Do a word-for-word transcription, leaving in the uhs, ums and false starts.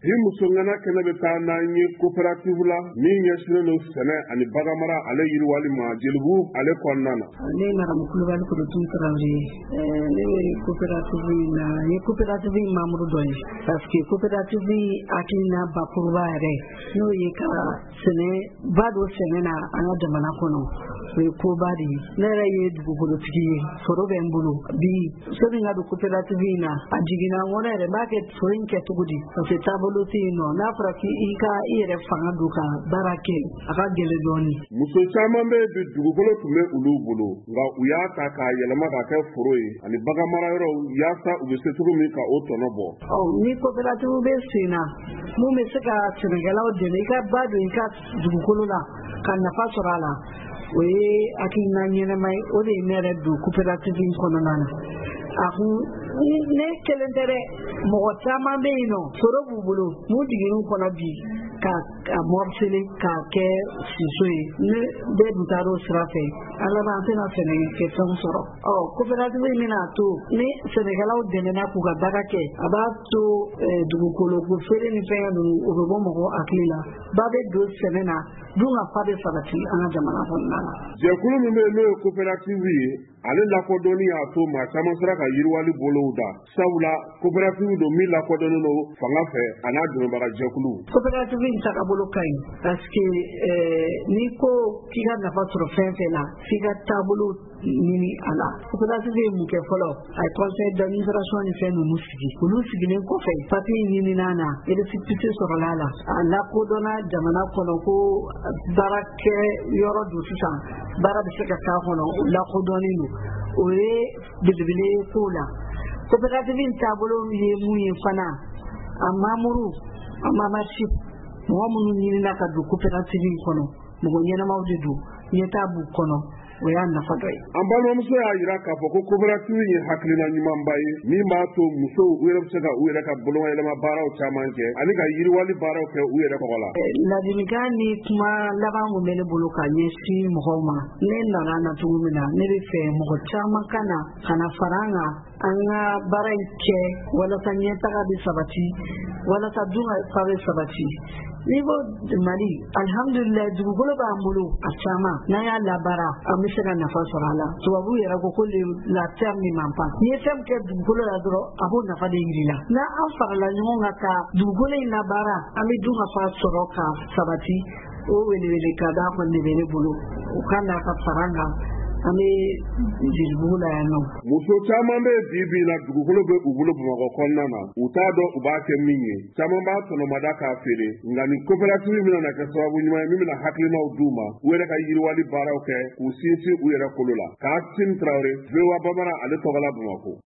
bi musongana kɛnɛ bɛ taa n'an ye coopérative la min ɲɛsinnen don sɛnɛ ani baganmara ale yiriwali ma Jelibu ale kɔnɔna na. Ne Maramu Kulubali Kodotu Tarawele, ne bɛ coopérative in na, n ye coopérative in membre dɔ ye parce que coopérative hakilina bakuruba yɛrɛ n'o ye ka sɛnɛ ba dɔ sɛnɛ na an ka jamana kɔnɔ o ye koba de ye. Ne yɛrɛ ye dugukolotigi ye, foro bɛ n bolo bi sani n ka don coopérative in na a jiginna n kɔnɔ yɛrɛ n b'a kɛ foro in kɛ cogo di parce que taabolo tɛ yen nɔ n'a fɔra k'i ka i yɛrɛ fanga don ka baara kɛ a ka gɛlɛn dɔɔnin. Muso caman bɛ bi dugukolo tun bɛ olu bolo nka u y'a ta k'a yɛlɛma ka kɛ foro ye ani baganmara yɔrɔw yaasa u bɛ se cogo min ka o tɔnɔ bɔ. Ni coopérative bɛ sen na mun bɛ se ka sɛnɛkɛlaw dɛmɛ i ka ba don i ka dugukolo la ka nafa sɔrɔ a la o ye hakilina ɲɛnama ye o de ye ne yɛrɛ don coopérative in kɔnɔna na. A kun ne kelen tɛ dɛ mɔgɔ caman bɛ yen nɔ foro b'u bolo mun jiginniw kɔnɔ bi ka a morcele k'a kɛ siso ye ne bɛɛ dun taara o sira fɛ ala b'an tɛna sɛnɛkɛfɛnw sɔrɔ. Ɔ coopérative in bɛna to ni sɛnɛkɛlaw dɛmɛna k'u ka baara kɛ a b'a to dugukolo ko feere ni fɛn ninnu o bɛ bɔ mɔgɔ hakili la ba bɛ don sɛnɛ na dun ka fa bɛ sabati an ka jamana kɔnɔna na. Jɛkulu min bɛ yen n'o ye coopérative ye ale lakodɔnni y'a to maa caman sera ka yiriwali bolow da sabula coopérative don min lakodɔnnen don fanga fɛ a n'a dɛmɛbaga jɛkulu. Coopérative in tagabolo ka ɲi parce que n'i ko k'i ka nafa sɔrɔ fɛn fɛn na f'i ka taabolo ɲini a la. Coopérative ye mun kɛ fɔlɔ a ye conseil d'administration ni fɛn ninnu sigi olu sigilen kɔfɛ papier ɲinina na récépissé sɔrɔla la a lakodɔnna jamana kɔnɔ ko baara kɛ yɔrɔ don sisan baara bɛ se ka k'a kɔnɔ o lakodɔnnen don o ye belebele ye ko la. Coopérative in taabolo ye mun ye fana a mamuru a membership mɔgɔ minnu ɲinina ka don coopérative in kɔnɔ mɔgɔ ɲɛnamaw de don ɲɛtaa b'u kɔnɔ o y'a nafa dɔ ye. An balimamuso y'a jira k'a fɔ ko coopérative ye hakilina ɲumanba ye min b'a to musow u yɛrɛ bɛ se ka u yɛrɛ ka bolomayɛlɛma baaraw caman kɛ ani ka yiriwali baaraw kɛ u yɛrɛ tɔgɔ la. Ladilikan ni kuma laban mun bɛ ne bolo ka ɲɛsin mɔgɔw ma ne nana na cogo min na ne bɛ fɛ mɔgɔ caman ka na ka na fara an kan an ka baara in kɛ walasa ɲɛtaga bɛ sabati walasa dun ka fa bɛ sabati. N'i ko Mali alhamdulillah dugukolo b'an bolo a caman n'an y'a labaara an bɛ se ka nafa sɔrɔ a la tubabu yɛrɛ ko ko la terre ne ment pas n'i ye fɛn kɛ dugukolo la dɔrɔn a b'o nafa de yir'i la n'an farala ɲɔgɔn kan ka dugukolo in labaara an bɛ dun ka fa sɔrɔ ka sabati o welewele ka da kɔni de bɛ ne bolo u ka n'a ka fara an kan an bɛ Jelibugu la yan nɔ. Muso caman bɛ bi bi la dugukolo bɛ u bolo Bamakɔ kɔnɔna na u t'a dɔn u b'a kɛ min ye caman b'a tɔnɔmada k'a feere nka ni coopérative min na kɛ sababu ɲuman ye min bɛna hakilinaw d'u ma u yɛrɛ ka yiriwali baaraw kɛ k'u sinsin u yɛrɛ kolo la. Kaasim Traoré V O A Bambara ale tɔgɔ la Bamakɔ.